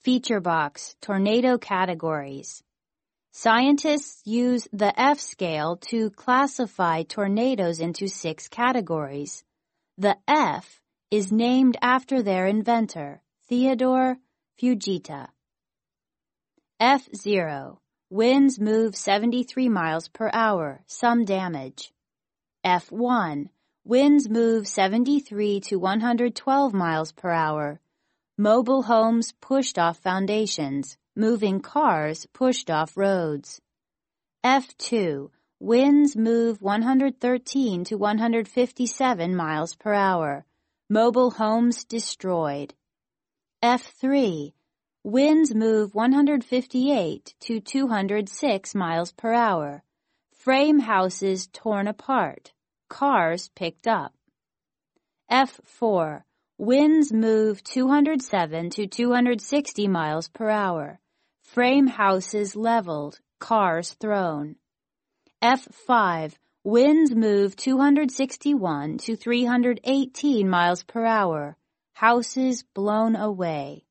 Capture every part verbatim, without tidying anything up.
Feature box, tornado categories. Scientists use the F scale to classify tornadoes into six categories. The F is named after their inventor, Theodore Fujita. F zero. Winds move seventy-three miles per hour, some damage. F one. Winds move seventy-three to one hundred twelve miles per hour. Mobile homes pushed off foundations. Moving cars pushed off roads. F two. Winds move one hundred thirteen to one hundred fifty-seven miles per hour. Mobile homes destroyed. F three. Winds move one hundred fifty-eight to two hundred six miles per hour. Frame houses torn apart. Cars picked up. F four. Winds move two hundred seven to two hundred sixty miles per hour. Frame houses leveled, cars thrown. F five. Winds move two hundred sixty-one to three hundred eighteen miles per hour. Houses blown away.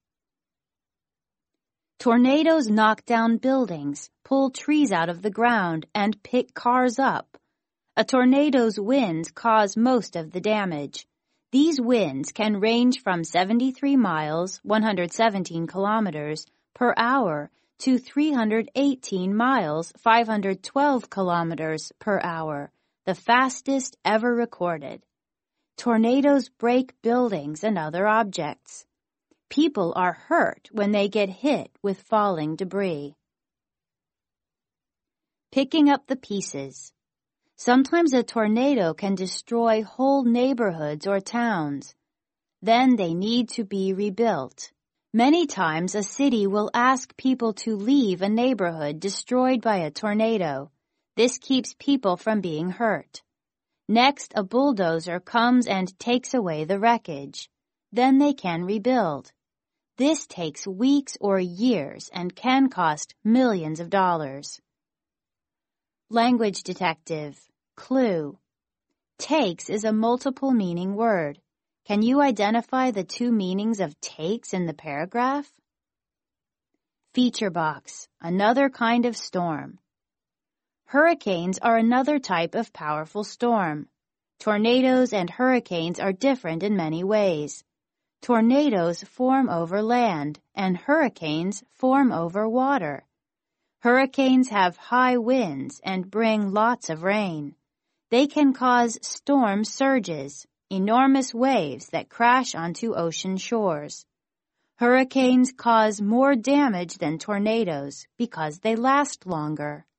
Tornadoes knock down buildings, pull trees out of the ground, and pick cars up. A tornado's winds cause most of the damage. These winds can range from seventy-three miles, one hundred seventeen kilometers, per hour to three hundred eighteen miles, five hundred twelve kilometers per hour, the fastest ever recorded. Tornadoes break buildings and other objects. People are hurt when they get hit with falling debris. Picking up the pieces. Sometimes a tornado can destroy whole neighborhoods or towns. Then they need to be rebuilt. Many times a city will ask people to leave a neighborhood destroyed by a tornado. This keeps people from being hurt. Next, a bulldozer comes and takes away the wreckage. Then they can rebuild. This takes weeks or years and can cost millions of dollars. Language detective. Clue. Takes is a multiple meaning word. Can you identify the two meanings of takes in the paragraph? Feature box. Another kind of storm. Hurricanes are another type of powerful storm. Tornadoes and hurricanes are different in many ways. Tornadoes form over land, and hurricanes form over water. Hurricanes have high winds and bring lots of rain. They can cause storm surges, enormous waves that crash onto ocean shores. Hurricanes cause more damage than tornadoes because they last longer.